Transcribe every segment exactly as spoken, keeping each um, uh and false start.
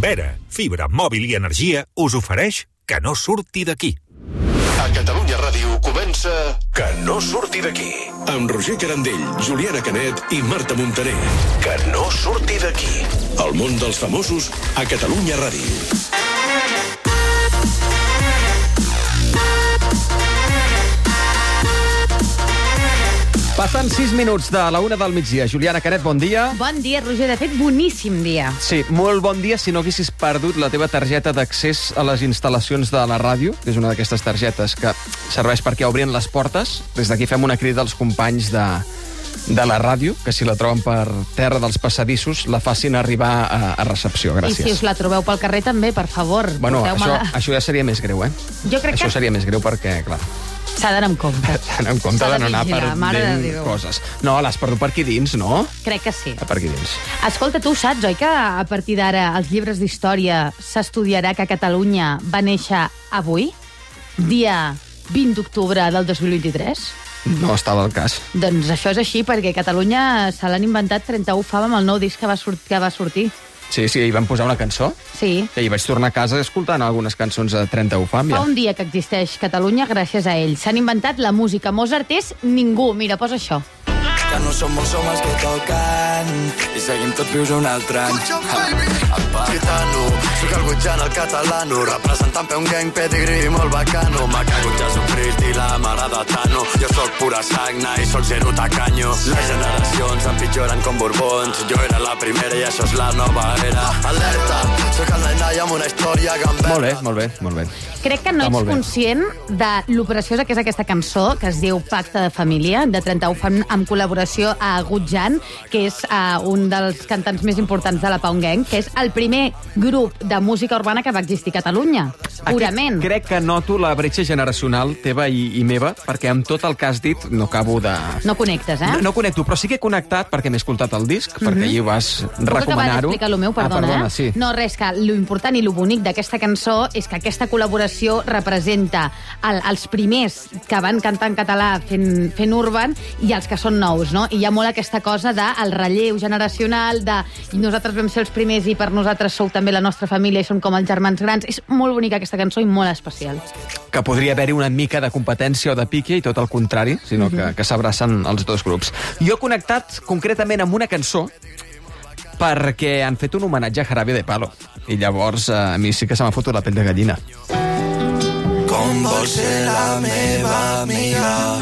Vera, fibra, mòbil i energia, us ofereix Que no surti d'aquí. A Catalunya Ràdio comença Que no surti d'aquí. Amb Roger Carandell, Juliana Canet i Marta Montaner. Que no surti d'aquí. El món dels famosos a Catalunya Ràdio. Passen sis minuts de la una del migdia. Juliana Canet, bon dia. Bon dia, Roger. De fet, boníssim dia. Sí, molt bon dia si no haguessis perdut la teva targeta d'accés a les instal·lacions de la ràdio, que és una d'aquestes targetes que serveix perquè obrin les portes. Des d'aquí fem una crida als companys de, de la ràdio, que si la troben per terra dels passadissos, la facin arribar a, a recepció. Gràcies. I si us la trobeu pel carrer també, per favor. Bueno, això, això ja seria més greu, eh? Jo crec això que... seria més greu perquè, clar... S'ha d'anar amb compte. S'ha d'anar amb compte de no anar perdent coses. No, l'has perdut per aquí dins, no? Crec que sí. Per aquí dins. Escolta, tu saps, oi, que a partir d'ara als llibres d'història s'estudiarà que Catalunya va néixer avui, dia vint d'octubre del dos mil vint-i-tres? No estava al cas. Doncs això és així, perquè Catalunya se l'han inventat trenta-u fam amb el nou disc que va, sort que va sortir. Sí, sí, hi van posar una cançó. Sí. I vaig tornar a casa escoltant algunes cançons de trenta-u fam. Fa Ja. un dia que existeix Catalunya gràcies a ell. S'han inventat la música. Mozart és ningú. Mira, posa això. Que no som molts homes que toquen i seguim tots vius un altre any. El pa gitano, soc el Gutjan, el catalano, representant per un gang pedigrí molt bacano. Me cago en Jesucrist i la mare de Tano. Jo sóc pura sagna i sóc zero tacanyo. Les generacions empitjoren com borbons. Jo era la primera i això és la nova era. Alerta, sóc el nenai amb una història gamberra. Molt bé, molt bé, molt bé. Crec que no Està ets molt bé. conscient de lo preciosa que és aquesta cançó, que es diu Pacte de Família, de trenta-u fam, amb col·laboració a Gutjan, que és uh, un dels cantants més importants de la Pound Gang, que és el primer grup de música urbana que va existir a Catalunya, purament. Aquí crec que noto la bretxa generacional teva i, i meva, perquè amb tot el que has dit no acabo de... No connectes, eh? No, no connecto, però sí que he connectat perquè m'he escoltat el disc, mm -hmm. perquè ahir ho vas Puc acabar recomanar-ho. d'explicar el meu, perdona, ah, perdona eh? sí. No, res, que lo important i lo bonic d'aquesta cançó és que aquesta col·laboració representa el, els primers que van cantar en català fent, fent urban i els que són nous, no? I hi ha molt aquesta cosa del relleu generacional, de nosaltres vam ser els primers i per nosaltres sou també la nostra família i som com els germans grans. És molt bonica aquesta cançó i molt especial. Que podria haver-hi una mica de competència o de pique i tot el contrari, sinó que, que s'abracen els dos grups. Jo he connectat concretament amb una cançó perquè han fet un homenatge a Jarabe de Palo. I llavors eh, a mi sí que se m'ha fotut la pell de gallina. Com vol ser la meva amiga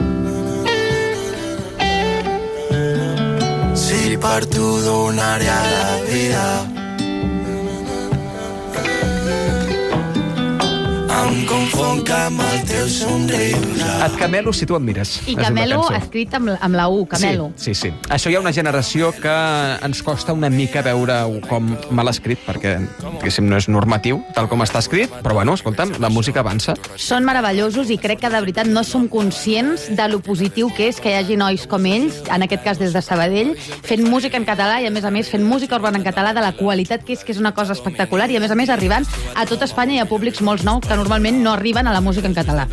si per tu donaria la vida. Em confonc amb el teu somriure. Et camelo si tu em mires. I És una Camelo cançó. escrit amb, amb la U, Camelo. Sí, sí, sí. Això hi ha una generació que ens costa una mica veure com mal escrit, perquè, diguéssim, no és normatiu, tal com està escrit, però, bueno, escolta'm, la música avança. Són meravellosos i crec que, de veritat, no som conscients de lo positiu que és que hi hagi nois com ells, en aquest cas des de Sabadell, fent música en català i, a més a més, fent música urbana en català de la qualitat que és, que és una cosa espectacular i, a més a més, arribant a tot Espanya i a públics molt nous que normalment no arriben a la música en català.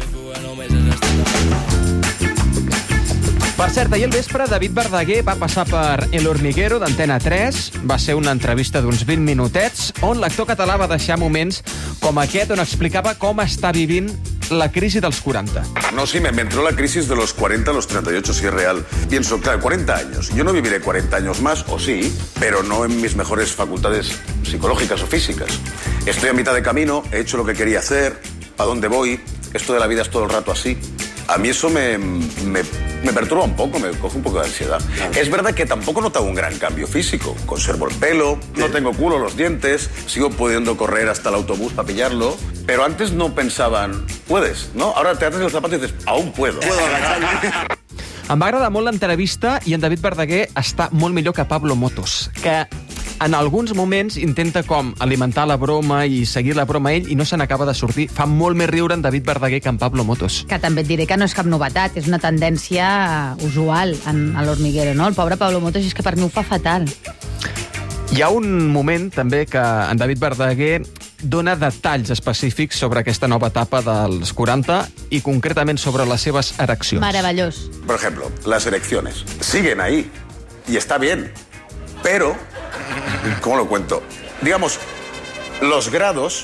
Per cert, ahir al vespre, David Verdaguer va passar per El Hormiguero d'Antena tres. Va ser una entrevista d'uns vint minutets on l'actor català va deixar moments com aquest on explicava com està vivint la crisi dels quaranta. No, sí, me, me entró la crisis de los cuarenta a los treinta y ocho, si es real. Pienso, claro, cuarenta años. Yo no viviré cuarenta años más, o sí, pero no en mis mejores facultades psicológicas o físicas. Estoy a mitad de camino, he hecho lo que quería hacer, a dónde voy, esto de la vida es todo el rato así. A mí eso me, me, me perturba un poco, me coge un poco de ansiedad. Es verdad que tampoco he notado un gran cambio físico. Conservo el pelo, no tengo culo, los dientes, sigo pudiendo correr hasta el autobús para pillarlo, pero antes no pensaban, puedes, ¿no? Ahora te atas el zapato y dices, aún puedo. Puedo agacharme. Em va agradar molt l'entrevista i en David Verdaguer està molt millor que Pablo Motos, que en alguns moments intenta com alimentar la broma i seguir la broma ell i no se n'acaba de sortir. Fa molt més riure en David Verdaguer que en Pablo Motos. Que també et diré que no és cap novetat, és una tendència usual en, a l'Hormiguero, no? El pobre Pablo Motos és que per mi ho fa fatal. Hi ha un moment també que en David Verdaguer dona detalls específics sobre aquesta nova etapa dels quaranta i concretament sobre les seves ereccions. Meravellós. Por ejemplo, las erecciones siguen ahí y está bien, pero, ¿cómo lo cuento? Digamos, Los grados...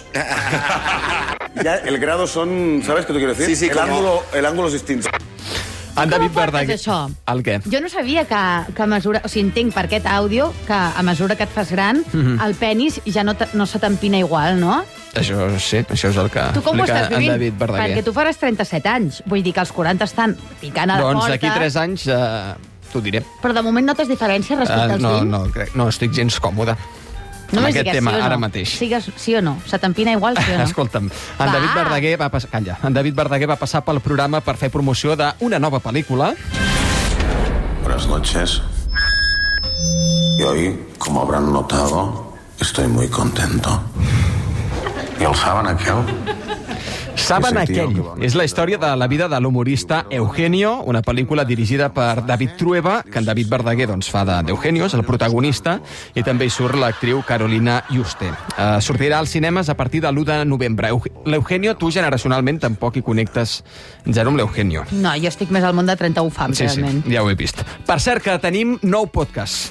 ya el grado son... ¿Sabes qué te quiero decir? Sí, sí, el, como... ángulo, el ángulo es distinto. En David Com ho portes, Verdaguer... això? El què? Jo no sabia que, que a mesura... O sigui, entenc per aquest àudio que a mesura que et fas gran, mm-hmm. el penis ja no, te, no se t'empina igual, no? Això sí, això és el que Tu com ho explica estàs en vivint? David Verdaguer. Perquè tu faràs trenta-set anys. Vull dir que els quaranta estan picant a la Doncs porta. d'aquí tres anys eh, t'ho diré. Però de moment notes diferències respecte Uh, als no, vint? no, crec, no, estic gens còmode. No amb m'has aquest dit que tema, sí o no. ara mateix. Sigues sí o no? Se t'empina igual, sí o no? Escolta'm, en Va. David Verdaguer va passar... Calla. En David Verdaguer va passar pel programa per fer promoció d'una nova pel·lícula. Buenas noches. Y hoy, como habrán notado, estoy muy contento. ¿Y el saben aquel? Saben Ese tío aquell. que va- És la història de la vida de l'humorista Eugenio, una pel·lícula dirigida per David Trueba, que en David Verdaguer doncs, fa de- d'Eugenio, és el protagonista, i també hi surt l'actriu Carolina Juste. Uh, sortirà als cinemes a partir de l'u de novembre. Euge- L'Eugenio, tu generacionalment tampoc hi connectes zero amb l'Eugenio. No, jo estic més al món de trenta-u fams, Sí, sí, realment. ja ho he vist. Per cert, que tenim nou podcast.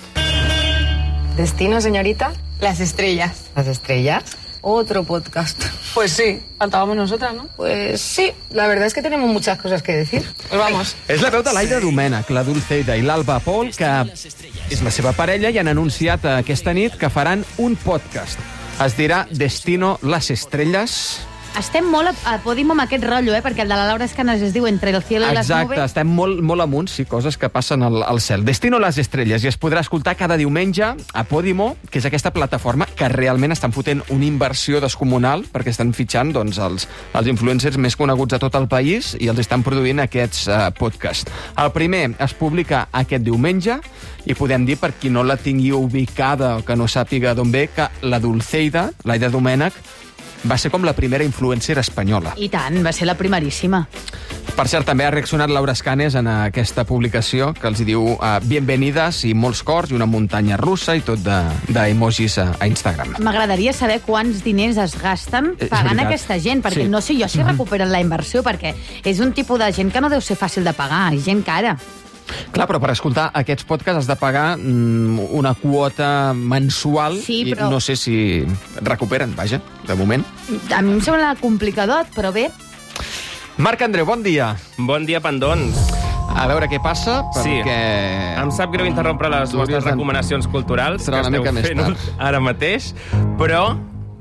Destino, señorita. Las estrellas. ¿Las estrellas? Otro podcast. Pues sí, faltábamos nosotras, ¿no? Pues sí, la verdad es que tenemos muchas cosas que decir. Pues vamos. És la veu de l'Aida Domènech, la Dulceida i l'Alba Pol, que és la seva parella, i han anunciat aquesta nit que faran un podcast. Es dirà Destino las estrellas. Estem molt a, a Podimo amb aquest rotllo, eh? Perquè el de la Laura Escanes es diu Entre el cielo y las Exacte, nubes. estem molt, molt amunt, sí, coses que passen al, al cel. Destino las estrelles, i es podrà escoltar cada diumenge a Podimo, que és aquesta plataforma que realment estan fotent una inversió descomunal, perquè estan fitxant doncs, els, els influencers més coneguts de tot el país i els estan produint aquests uh, podcasts. El primer es publica aquest diumenge, i podem dir, per qui no la tingui ubicada o que no sàpiga d'on ve, que la Dulceida, l'Aida Domènech, va ser com la primera influencer espanyola. I tant, va ser la primeríssima. Per cert, també ha reaccionat Laura Escanes en aquesta publicació, que els hi diu uh, bienvenides i molts cors i una muntanya russa i tot d'emojis a, a Instagram. M'agradaria saber quants diners es gasten És pagant veritat. aquesta gent, perquè Sí. no sé jo si recuperen la inversió, perquè és un tipus de gent que no deu ser fàcil de pagar, és gent cara. Clar, però per escoltar aquests podcasts has de pagar mm, una quota mensual Sí, i però- no sé si recuperen, vaja, de moment. A mi em sembla complicadot, però bé, Marc Andreu, bon dia. Bon dia, pandons. A veure què passa, Sí. perquè... Em sap greu interrompre les Tu hauries vostres de- recomanacions culturals Serà que una esteu mica més fent tard. ara mateix, però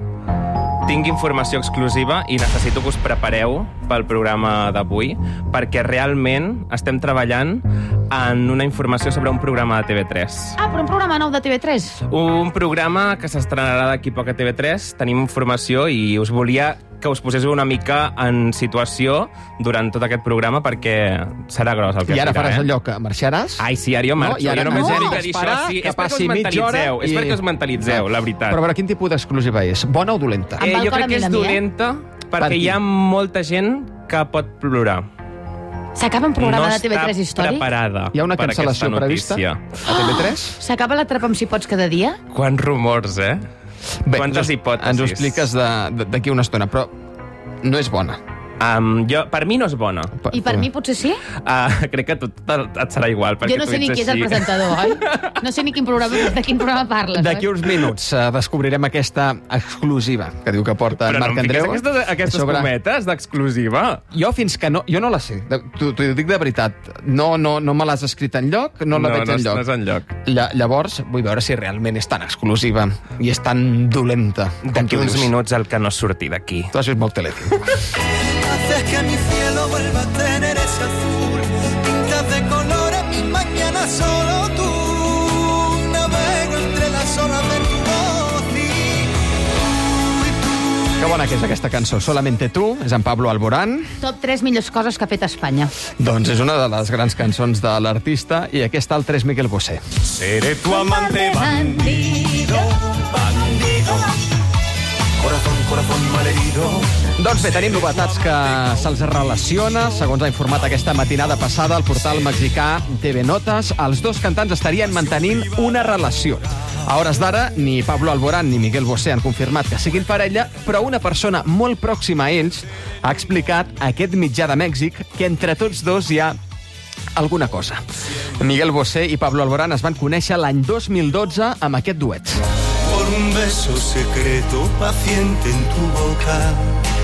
tinc informació exclusiva i necessito que us prepareu pel programa d'avui, perquè realment estem treballant en una informació sobre un programa de T V tres. Ah, però un programa nou de T V tres. Un programa que s'estrenarà d'aquí poc a T V tres. Tenim informació i us volia que us poséssiu una mica en situació durant tot aquest programa, perquè serà gros el que I ara dirà, faràs eh? allò que marxaràs? Ai, sí, ara jo marxo. No, i ara jo només no, he de dir espera això. Sí, que és perquè us passi mitja hora mentalitzeu. És i- perquè us mentalitzeu, la veritat. Però a veure, quin tipus d'exclusiva és? Bona o dolenta? Em Eh, va el jo cor crec a que és mi, a mi, eh? dolenta Per perquè qui? hi ha molta gent que pot plorar. S'acaba un programa no de T V tres està històric? preparada Hi ha una per cancel·lació aquesta prevista notícia. a T V tres? S'acaba l'Atrapa'm si pots cada dia? Quants rumors, eh? Bé, Quantes ens, hipòtesis. ens ho expliques de- de- d'aquí una estona, però no és bona. Um, jo, per mi no és bona. I per mi potser sí? Uh, crec que a tu et, et serà igual. perquè Jo no tu sé ni ets qui és el així. presentador, oi? No sé ni quin programa, de quin programa parles, D'aquí oi? uns minuts uh, descobrirem aquesta exclusiva que diu que porta Però en no Marc em fiquis Andreu. aquestes, aquestes sobre- cometes d'exclusiva. Jo fins que no... Jo no la sé. De- T'ho t'ho dic de veritat. No, no, no me l'has escrit enlloc, no la No, veig no enlloc. és enlloc. Lla, llavors, vull veure si realment és tan exclusiva i és tan dolenta. com D'aquí tu uns dius. minuts el que no surti d'aquí. Tu has vist molt Telecinco. Haces que mi cielo vuelva a tener ese azul. Pintas de colores mi mañana solo tú. Navego entre las olas de tu voz y tú y tú. Que bona que és aquesta cançó. Solamente tu, és en Pablo Alborán. Top tres millors coses que ha fet Espanya. Doncs és una de les grans cançons de l'artista i aquesta altra és Miquel Bosé. Seré tu amante bandido, bandido. Corazón, corazón malherido. Doncs bé, tenim novetats que se'ls relaciona. Segons ha informat aquesta matinada passada el portal mexicà T V Notes, els dos cantants estarien mantenint una relació. A hores d'ara, ni Pablo Alborán ni Miguel Bosé han confirmat que siguin parella, però una persona molt pròxima a ells ha explicat a aquest mitjà de Mèxic que entre tots dos hi ha alguna cosa. Miguel Bosé i Pablo Alborán es van conèixer l'any dos mil dotze amb aquest duet. Por por un beso secreto paciente en tu boca.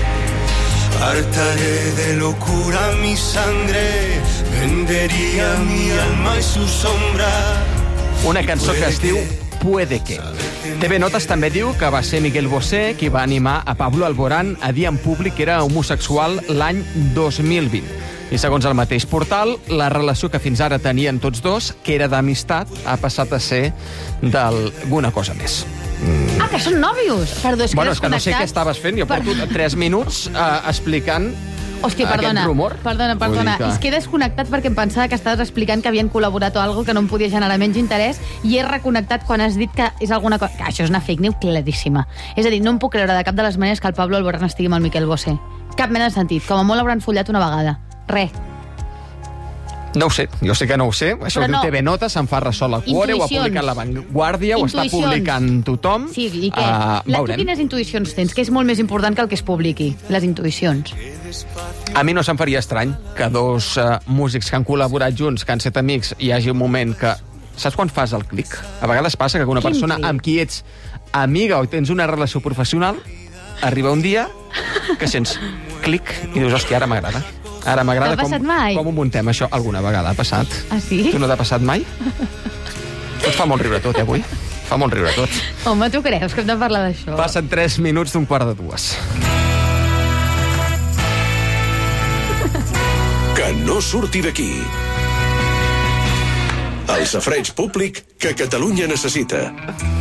Hartaré de locura mi sangre, vendería mi alma y su sombra. Una cançó que es diu Puede que. T V Notes també diu que va ser Miguel Bosé qui va animar a Pablo Alborán a dir en públic que era homosexual l'any dos mil vint. I segons el mateix portal, la relació que fins ara tenien tots dos, que era d'amistat, ha passat a ser d'alguna cosa més. Mm. Ah, que són nòvios! Perdó, és que bueno, és que no sé què estaves fent. Jo porto per... tres minuts uh, explicant Hòstia, perdona, aquest rumor. Perdona, perdona. Que... És que he desconnectat perquè em pensava que estaves explicant que havien col·laborat o alguna que no em podia generar menys interès i he reconnectat quan has dit que és alguna cosa... Que això és una fake news claríssima. És a dir, no em puc creure de cap de les maneres que el Pablo Alborán estigui amb el Miquel Bosé. Cap mena de sentit. Com a molt l'hauran follat una vegada. Res. No ho sé, jo sé que no ho sé. Això ho diu T V Notes, se'n fa ressò la Cuore, ho ha publicat La Vanguardia, ho està publicant tothom. Sí, i què? Uh, la, tu quines intuïcions tens? Que és molt més important que el que es publiqui, les intuïcions. A mi no se'm faria estrany que dos uh, músics que han col·laborat junts, que han set amics, hi hagi un moment que... Saps quan fas el clic? A vegades passa que una Quin persona clic? amb qui ets amiga o tens una relació professional, arriba un dia que sents clic i dius, hòstia, ara m'agrada. Ara m'agrada com, com ho muntem, això. Alguna vegada ha passat. Ah, sí? Tu no t'ha passat mai? Et fa molt riure tot, eh, avui? Fa molt riure tot. Home, tu creus que hem de parlar d'això? Passen tres minuts d'un quart de dues. Que no surti d'aquí. El safareig públic que Catalunya necessita.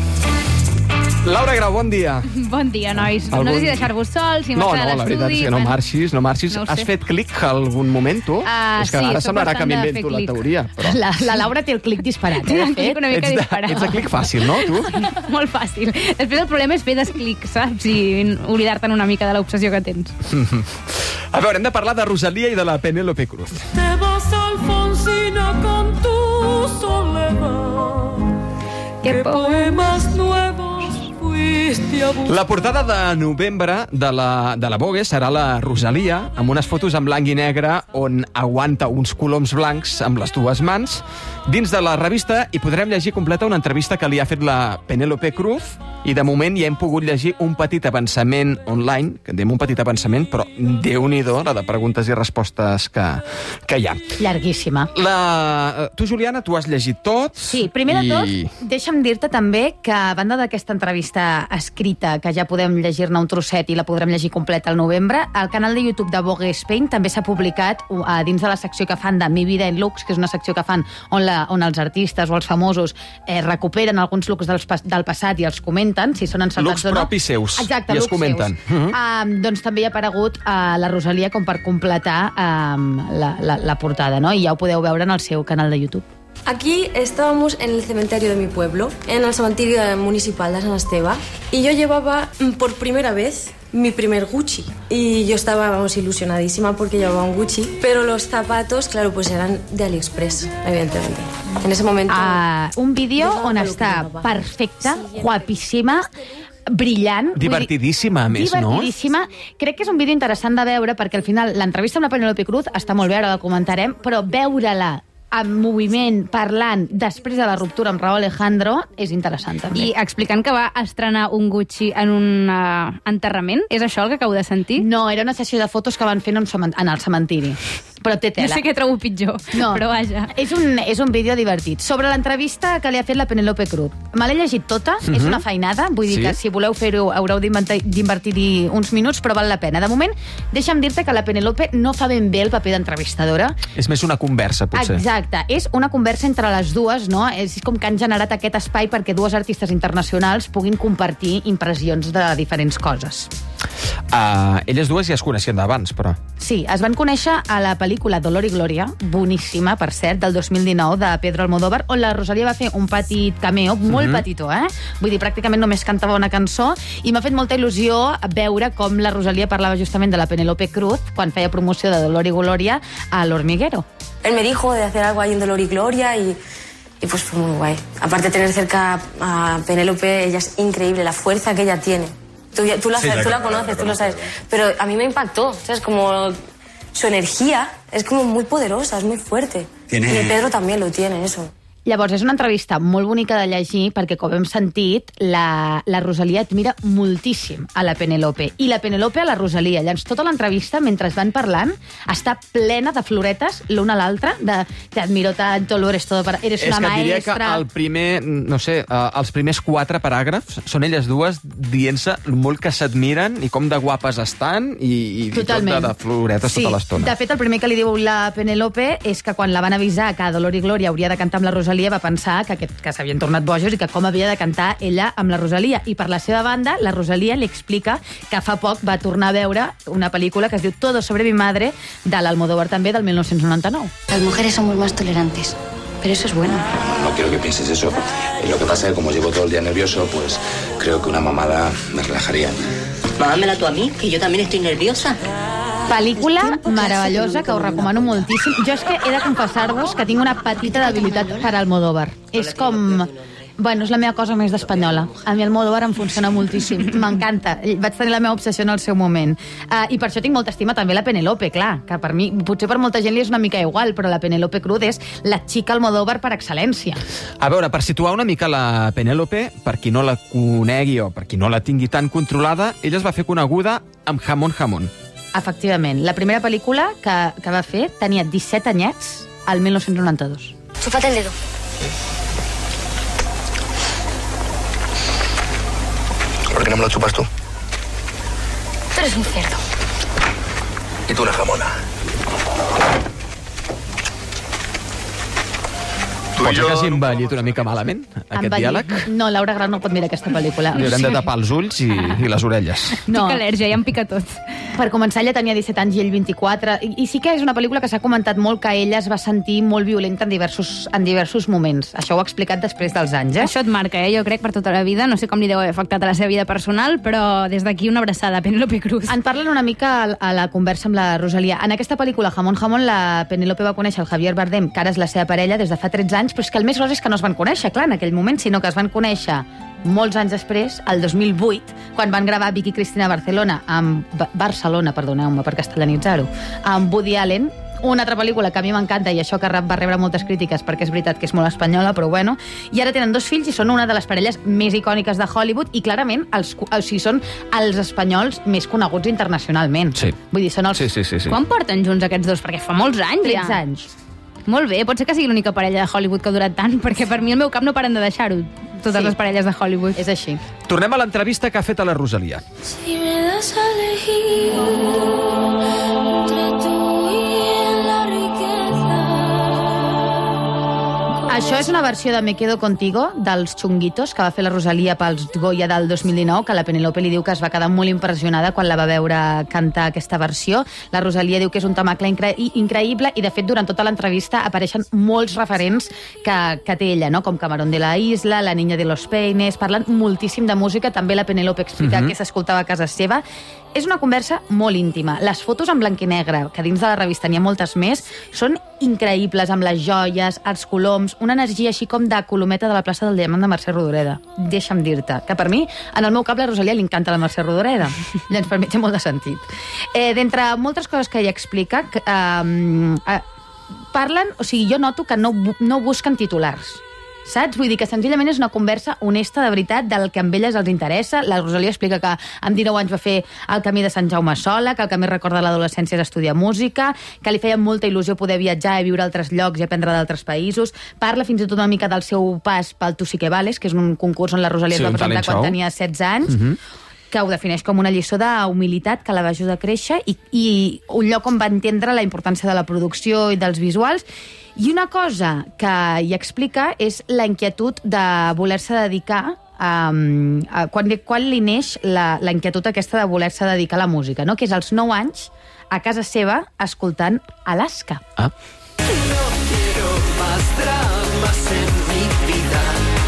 Laura Grau, bon dia. Bon dia, nois. El no bon... sé si deixar-vos sols, si no, marxar no, a l'estudi... No, la veritat és que no marxis, no marxis. No Has fet clic algun moment, tu? Uh, és que sí, ara semblarà que m'invento la teoria. Però... La, la Laura té el clic disparat, eh, de fet. Una mica ets, de, disparat. ets de clic fàcil, no, tu? Molt fàcil. Després el problema és fer desclic, saps? I oblidar-te'n una mica de l'obsessió que tens. A veure, hem de parlar de Rosalía i de la Penélope Cruz. Te vas, Alfonsina, con tu soledad. Que poemas nuevos. La portada de novembre de la, de la Vogue serà la Rosalía, amb unes fotos en blanc i negre on aguanta uns coloms blancs amb les dues mans. Dins de la revista hi podrem llegir completa una entrevista que li ha fet la Penélope Cruz i de moment ja hem pogut llegir un petit avançament online, que en diem un petit avançament, però Déu-n'hi-do la de preguntes i respostes que, que hi ha. Llarguíssima. La... Tu, Juliana, tu has llegit tot. Sí, primer de i... tot, deixa'm dir-te també que a banda d'aquesta entrevista escrita, que ja podem llegir-ne un trosset i la podrem llegir completa al novembre, al canal de YouTube de Vogue Spain també s'ha publicat uh, dins de la secció que fan de Mi Vida en Looks, que és una secció que fan on, la, on els artistes o els famosos eh, recuperen alguns looks del, del passat i els comenten, si són encertats looks o no. propis seus. Exacte, i els looks comenten. seus. Uh-huh. uh, doncs també hi ha aparegut uh, la Rosalía com per completar uh, la, la, la portada, no? I ja ho podeu veure en el seu canal de YouTube. Aquí estábamos en el cementerio de mi pueblo, en el cementerio municipal de San Esteban, y yo llevaba por primera vez mi primer Gucci. Y yo estaba, vamos, ilusionadísima porque llevaba un Gucci, pero los zapatos, claro, pues eran de AliExpress, evidentemente. En ese momento... Uh, un vídeo on està perfecta, guapíssima, brillant. Divertidíssima, a més, divertidíssima. no? Crec que és un vídeo interessant de veure perquè al final l'entrevista amb la Penélope Cruz està molt bé, ara la comentarem, però veure-la en moviment, parlant, després de la ruptura amb Raúl Alejandro, és interessant també. I explicant que va estrenar un Gucci en un uh, enterrament. És això el que acabo de sentir? No, era una sessió de fotos que van fer en, en el cementiri. Però té tela. No sé què trobo pitjor, no, però vaja. És un, és un vídeo divertit. Sobre l'entrevista que li ha fet la Penélope Cruz. Me l'he llegit tota, mm-hmm. és una feinada, vull dir sí. que si voleu fer-ho haureu d'invertir-hi uns minuts, però val la pena. De moment, deixa'm dir-te que la Penélope no fa ben bé el paper d'entrevistadora. És més una conversa, potser. Exacte, és una conversa entre les dues, no? És com que han generat aquest espai perquè dues artistes internacionals puguin compartir impressions de diferents coses. Uh, elles dues ja es coneixien d'abans, però... Sí, es van conèixer a la pel·lícula Dolor y Gloria, boníssima, per cert, del dos mil dinou, de Pedro Almodóvar, on la Rosalía va fer un petit cameo, molt mm-hmm. petitó, eh? Vull dir, pràcticament només cantava una cançó, i m'ha fet molta il·lusió veure com la Rosalía parlava justament de la Penélope Cruz quan feia promoció de Dolor y Gloria a l'Hormiguero. Él me dijo de hacer algo ahí en Dolor y Gloria y... Y pues fue muy guay. Aparte de tener cerca a Penélope, ella es increíble, la fuerza que ella tiene. Tú, tú, la, sí, tú la conoces, tú lo sabes. Pero a mí me impactó, ¿sabes? Como su energía es como muy poderosa, es muy fuerte. ¿Tiene... Y Pedro también lo tiene, eso. Llavors, és una entrevista molt bonica de llegir perquè, com hem sentit, la, la Rosalia admira moltíssim a la Penélope i la Penélope a la Rosalia. Llavors, tota l'entrevista, mentre van parlant, està plena de floretes l'una a l'altra, de te admiro tanto, lo eres todo para... Eres una maestra... És que diria que el primer, no sé, uh, els primers quatre paràgrafs són elles dues dient-se molt que s'admiren i com de guapes estan i, i, i tot de, de floretes sí. tota l'estona. De fet, el primer que li diu la Penélope és que quan la van avisar que Dolor i Glòria hauria de cantar amb la Rosalia va pensar que, aquest, que s'havien tornat bojos i que com havia de cantar ella amb la Rosalia. I per la seva banda, la Rosalia li explica que fa poc va tornar a veure una pel·lícula que es diu Todo sobre mi madre, de l'Almodóvar també, del mil nou-cents noranta-nou. Las mujeres somos más tolerantes, pero eso es bueno. No quiero que pienses eso. Lo que pasa es que como llevo todo el día nervioso, pues creo que una mamada me relajaría. Mámamela tú a mí, que yo también estoy nerviosa. Pel·lícula meravellosa, que us recomano moltíssim. Jo és que he de confessar-vos que tinc una petita debilitat per Almodóvar. És com... Bueno, és la meva cosa més d'espanyola. A mi Almodóvar em funciona moltíssim. M'encanta. Vaig tenir la meva obsessió en el seu moment. Uh, I per això tinc molta estima també la Penélope, clar, que per mi, potser per molta gent li és una mica igual, però la Penélope Cruz és la xica Almodóvar per excel·lència. A veure, per situar una mica la Penélope, per qui no la conegui o per qui no la tingui tan controlada, ella es va fer coneguda amb Jamón Jamón. Efectivament. La primera pel·lícula que, que va fer tenia disset anyets al mil nou-cents noranta-dos. Chúpate el dedo. ¿Por qué no me lo chupas tú? Tú eres un cerdo. Y tú una jamona. Pot ser que hagi envellit una mica malament, aquest Envellit. diàleg? No, Laura Gran no pot mirar aquesta pel·lícula. Li haurem de tapar els ulls i, i les orelles. No. Tinc al·lèrgia, ja em pica tot. Per començar, ella tenia disset anys i ell vint-i-quatre, i, i sí que és una pel·lícula que s'ha comentat molt que ella es va sentir molt violenta en diversos, en diversos moments. Això ho ha explicat després dels anys, eh? Això et marca, eh? Jo crec, per tota la vida. No sé com li deu haver afectat a la seva vida personal, però des d'aquí una abraçada, Penélope Cruz. En parlen una mica a, a la conversa amb la Rosalia. En aquesta pel·lícula, Jamón Jamón, la Penélope va conèixer el Javier Bardem, que ara és la seva parella des de fa tretze anys, però és que el més gros és que no es van conèixer, clar, en aquell moment, sinó que es van conèixer molts anys després, el dos mil vuit, quan van gravar Vicky Cristina a Barcelona, amb Barcelona, perdoneu-me per castellanitzar-ho, amb Woody Allen, una altra pel·lícula que a mi m'encanta i això que va rebre moltes crítiques perquè és veritat que és molt espanyola, però bueno, i ara tenen dos fills i són una de les parelles més icòniques de Hollywood i clarament els, o sigui, són els espanyols més coneguts internacionalment. Sí. Vull dir, són els... Sí, sí, sí, sí. Quan porten junts aquests dos? Perquè fa molts anys ja. tretze anys. Molt bé, pot ser que sigui l'única parella de Hollywood que ha durat tant, perquè per mi al meu cap no paren de deixar-ho, totes Sí. les parelles de Hollywood. És així. Tornem a l'entrevista que ha fet a la Rosalia. Si me das a elegir entre tú y la riqueza. Això és una versió de Me Quedo Contigo, dels Chunguitos, que va fer la Rosalia pels Goya del dos mil dinou, que la Penélope li diu que es va quedar molt impressionada quan la va veure cantar aquesta versió. La Rosalia diu que és un temacle incre increïble i, de fet, durant tota l'entrevista apareixen molts referents que, que té ella, no? Com Camarón de la Isla, La Niña de los Peines, parlen moltíssim de música. També la Penélope explica Mhm. què s'escoltava a casa seva. És una conversa molt íntima. Les fotos en blanc i negre, que dins de la revista n'hi ha moltes més, són increïbles, amb les joies, els coloms, una energia així com de colometa de la plaça del Diamant de Mercè Rodoreda. Deixa'm dir-te que per mi, en el meu cap, la Rosalia li encanta la Mercè Rodoreda. Llavors, per mi té molt de sentit. Eh, D'entre moltes coses que ella explica, que, eh, eh, parlen, o sigui, jo noto que no, bu- no busquen titulars. Saps? Vull dir que senzillament és una conversa honesta, de veritat, del que amb elles els interessa. La Rosalia explica que amb dinou anys va fer el camí de Sant Jaume sola, que el que més recorda l'adolescència és estudiar música, que li feia molta il·lusió poder viatjar i viure a altres llocs i aprendre d'altres països. Parla fins i tot una mica del seu pas pel Tu sí que vales, que és un concurs on la Rosalia Sí, es va un presentar talent quan show. tenia setze anys, Mhm. que ho defineix com una lliçó d'humilitat que la va ajudar a créixer i, i un lloc on va entendre la importància de la producció i dels visuals. I una cosa que hi explica és la inquietud de voler-se dedicar um, a, quan, quan li neix la, la inquietud aquesta de voler-se dedicar a la música, no? Que és als nou anys a casa seva escoltant Alaska. Ah. No quiero más dramas en mi vida.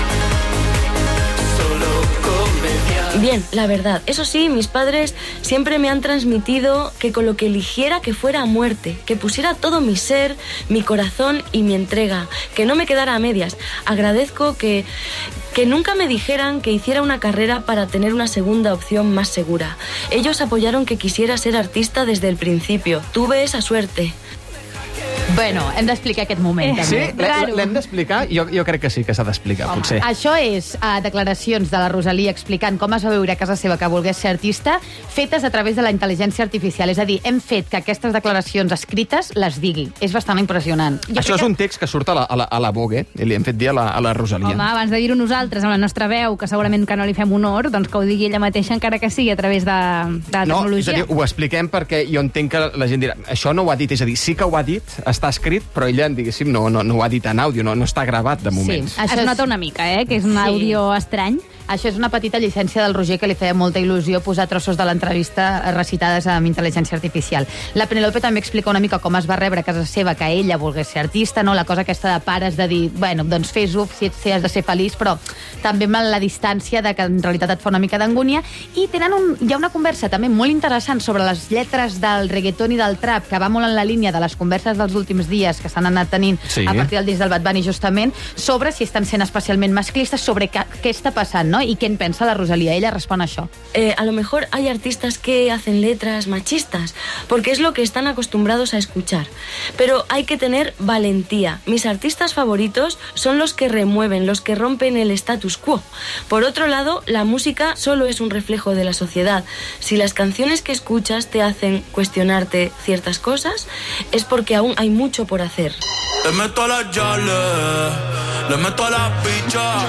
Solo comedia. Bien, la verdad. Eso sí, mis padres siempre me han transmitido que con lo que eligiera que fuera a muerte, que pusiera todo mi ser, mi corazón y mi entrega, que no me quedara a medias. Agradezco que, que nunca me dijeran que hiciera una carrera para tener una segunda opción más segura. Ellos apoyaron que quisiera ser artista desde el principio. Tuve esa suerte. Bueno, hem d'explicar aquest moment, Sí? també. L'he- L'hem d'explicar? Jo, jo crec que sí que s'ha d'explicar, potser. Això és uh, declaracions de la Rosalia explicant com es va veure a casa seva que volgués ser artista, fetes a través de la intel·ligència artificial. És a dir, hem fet que aquestes declaracions escrites les digui. És bastant impressionant. Això és un text que surt a la, a la, a la Vogue, i li hem fet dir a la, a la Rosalia. Home, abans de dir-ho nosaltres, amb la nostra veu, que segurament que no li fem honor, doncs que ho digui ella mateixa, encara que sigui a través de, de la No, és tecnologia. a dir, ho expliquem perquè jo entenc que la gent dirà això no ho ha dit, és a dir, sí que ho ha dit, està escrit, però ella, diguéssim, no, no, no ho ha dit en àudio, no, no està gravat de moment. Sí, es nota una mica, eh, que és un àudio estrany. Això és una petita llicència del Roger que li feia molta il·lusió posar trossos de l'entrevista recitades amb intel·ligència artificial. La Penelope també explica una mica com es va rebre a casa seva que ella volgués ser artista, no? La cosa aquesta de pares de dir, bueno, doncs fes-ho si, si has de ser feliç, però també amb la distància de que en realitat et fa una mica d'angúnia. I tenen un, hi ha una conversa també molt interessant sobre les lletres del reggaeton i del trap, que va molt en la línia de les converses dels últims dies que s'han anat tenint Sí. a partir del disc del Bad Bunny, justament, sobre si estan sent especialment masclistes, sobre què, què està passant, no? I què en pensa la Rosalía. Ella respon a això. Eh, a lo mejor hay artistas que hacen letras machistas, porque es lo que están acostumbrados a escuchar. Pero hay que tener valentía. Mis artistas favoritos son los que remueven, los que rompen el status quo. Por otro lado, la música solo es un reflejo de la sociedad. Si las canciones que escuchas te hacen cuestionarte ciertas cosas, es porque aún hay mucho por hacer. Le meto a las yales, le meto a las pichas.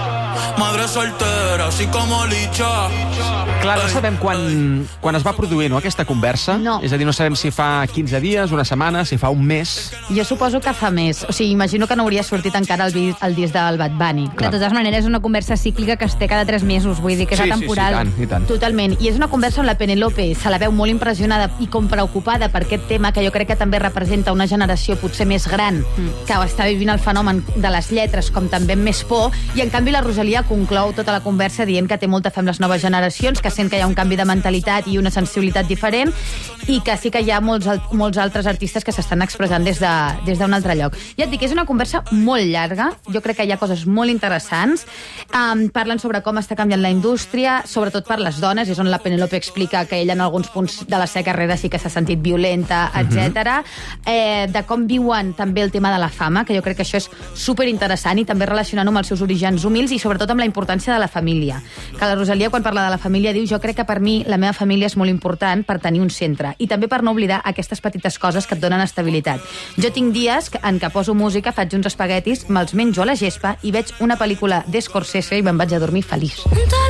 Madre soltera, así como licha. Clar, no sabem quan, quan es va produir, no, aquesta conversa. No. És a dir, no sabem si fa quinze dies, una setmana, si fa un mes. Jo suposo que fa més. O sigui, imagino que no hauria sortit encara el, vi- el disc del Bad Bunny. De totes maneres, és una conversa cíclica que es té cada tres mesos, vull dir que és Sí, sí, sí, atemporal. i tant, i tant. Totalment. I és una conversa on la Penelope se la veu molt impressionada i com preocupada per aquest tema, que jo crec que també representa una generació potser més gran, que està vivint el fenomen de les lletres com també amb més por, i en canvi la Rosalia conclou tota la conversa dient que té molta fe amb les noves generacions, que sent que hi ha un canvi de mentalitat i una sensibilitat diferent, i que sí que hi ha molts, al- molts altres artistes que s'estan expressant des de, des d'un altre lloc. Ja et dic, és una conversa molt llarga, jo crec que hi ha coses molt interessants, um, parlen sobre com està canviant la indústria, sobretot per les dones, és on la Penelope explica que ella en alguns punts de la seva carrera sí que s'ha sentit violenta, etcètera. Eh, de com viuen també el tema de la fama, que jo crec que això és superinteressant, i també relacionant-ho amb els seus orígens humils i sobretot amb la importància de la família. Que la Rosalia, quan parla de la família, diu jo crec que per mi la meva família és molt important per tenir un centre i també per no oblidar aquestes petites coses que et donen estabilitat. Jo tinc dies en què poso música, faig uns espaguetis, me'ls menjo a la gespa i veig una pel·lícula d'Scorsese i me'n vaig a dormir feliç.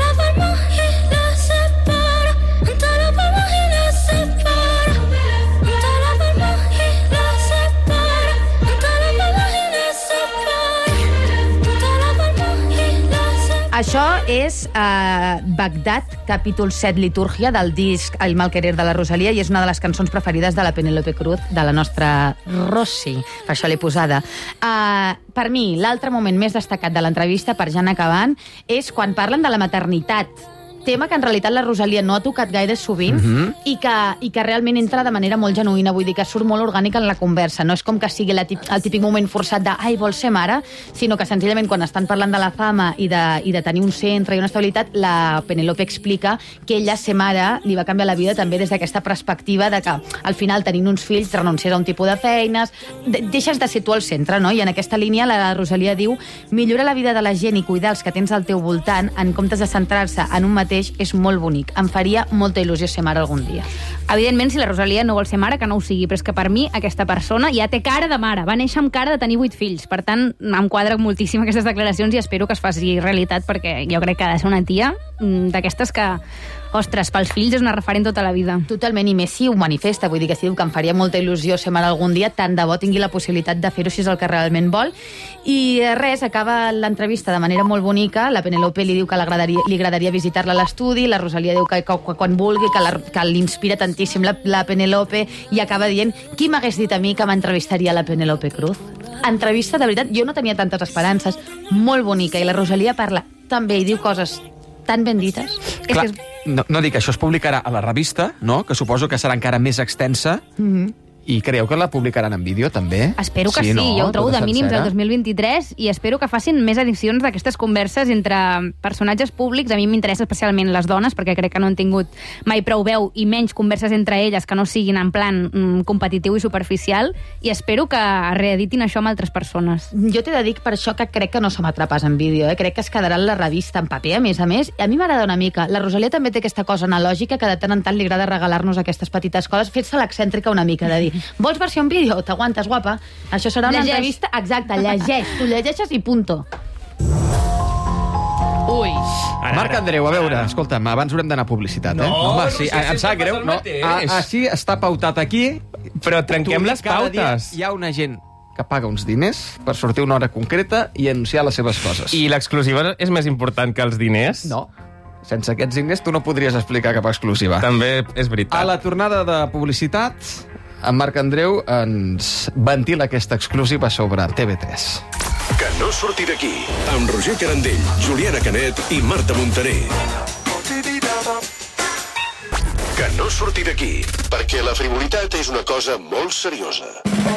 Això és uh, Bagdad, capítol set, Litúrgia, del disc El mal querer de la Rosalia, i és una de les cançons preferides de la Penelope Cruz, de la nostra Rossi. Per això l'he posada. Uh, per mi, l'altre moment més destacat de l'entrevista, per ja anar acabant, és quan parlen de la maternitat, tema que en realitat la Rosalia no ha tocat gaire sovint, Mhm. i, que, i que realment entra de manera molt genuïna, vull dir que surt molt orgànica en la conversa, no és com que sigui la tip, el típic moment forçat de ai, vols ser mare, sinó que senzillament quan estan parlant de la fama i de, i de tenir un centre i una estabilitat, la Penelope explica que ella ser mare li va canviar la vida també des d'aquesta perspectiva de que al final tenint uns fills renuncies a un tipus de feines, de, deixes de ser tu al centre, no? I en aquesta línia la Rosalia diu millorar la vida de la gent i cuidar els que tens al teu voltant en comptes de centrar-se en un mateix és molt bonic. Em faria molta il·lusió ser mare algun dia. Evidentment, si la Rosalia no vol ser mare, que no ho sigui, però és que per mi aquesta persona ja té cara de mare, va néixer amb cara de tenir vuit fills, per tant, em quadra moltíssim aquestes declaracions i espero que es faci realitat, perquè jo crec que ha de ser una tia mm, d'aquestes que, ostres, pels fills és una referent tota la vida. Totalment, i més si ho manifesta, vull dir que si diu que em faria molta il·lusió ser mare algun dia, tant de bo tingui la possibilitat de fer-ho si és el que realment vol. I res, acaba l'entrevista de manera molt bonica, la Penelope li diu que l'agradaria- li agradaria visitar-la a l'estudi, la Rosalia diu que, que, que quan vulgui, que, la, que l'inspira tantíssim la, la Penelope, i acaba dient, qui m'hagués dit a mi que m'entrevistaria la Penelope Cruz? Entrevista, de veritat, jo no tenia tantes esperances, molt bonica, i la Rosalia parla tan bé i diu coses tan ben dites. Clar, És que és... no, no dic que això es publicarà a la revista, no? Que suposo que serà encara més extensa, Mm -hmm. I creieu que la publicaran en vídeo, també? Espero que sí, no? jo ho trobo Tota de mínims sencera. del dos mil vint-i-tres i espero que facin més edicions d'aquestes converses entre personatges públics. A mi m'interessa especialment les dones, perquè crec que no han tingut mai prou veu i menys converses entre elles que no siguin en plan mm, competitiu i superficial, i espero que reeditin això amb altres persones. Jo t'he de dir per això que crec que no som atrapats en vídeo, eh? Crec que es quedarà en la revista en paper, a més a més. A mi m'agrada una mica. La Rosalia també té aquesta cosa analògica que de tant en tant li agrada regalar-nos aquestes petites coses, fer-se l'excèntrica una mica, de dir, vols versió en vídeo? T'aguantes, guapa. Això serà una Llegeix. entrevista... Exacte, llegeix. Tu llegeixes i punto. Ui. Ara, Marc Andreu, a veure, escolta'm, abans haurem d'anar a publicitat, eh? No, Home, sí, Roger, em sap sempre greu. passa el No, mateix. a, així està pautat aquí. Però trenquem Tu, les cada dia pautes. Hi ha una gent que paga uns diners per sortir una hora concreta i anunciar les seves coses. I l'exclusiva és més important que els diners? No. Sense aquests diners tu no podries explicar cap exclusiva. També és veritat. A la tornada de publicitat, en Marc Andreu ens ventila aquesta exclusiva sobre T V tres. Que no surti d'aquí, amb Roger Carandell, Juliana Canet i Marta Montaner. Que no surti d'aquí, perquè la frivolitat és una cosa molt seriosa.